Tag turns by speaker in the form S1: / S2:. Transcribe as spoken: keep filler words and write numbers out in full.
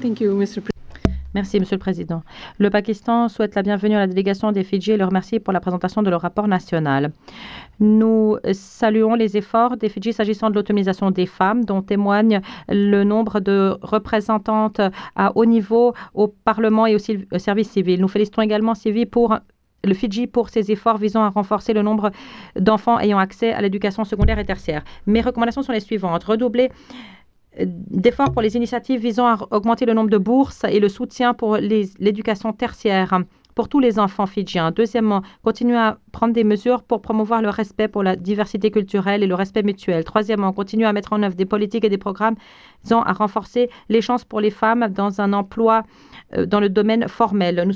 S1: Thank you, Mister Pre-
S2: Merci, Monsieur le Président. Le Pakistan souhaite la bienvenue à la délégation des Fidji et le remercie pour la présentation de leur rapport national. Nous saluons les efforts des Fidji s'agissant de l'autonomisation des femmes, dont témoigne le nombre de représentantes à haut niveau au Parlement et au service civil. Nous félicitons également Civi pour le Fidji pour ses efforts visant à renforcer le nombre d'enfants ayant accès à l'éducation secondaire et tertiaire. Mes recommandations sont les suivantes. Redoubler d'efforts pour les initiatives visant à augmenter le nombre de bourses et le soutien pour l'éducation tertiaire pour tous les enfants fidjiens. Deuxièmement, continuer à prendre des mesures pour promouvoir le respect pour la diversité culturelle et le respect mutuel. Troisièmement, continuer à mettre en œuvre des politiques et des programmes visant à renforcer les chances pour les femmes dans un emploi euh, dans le domaine formel. Nous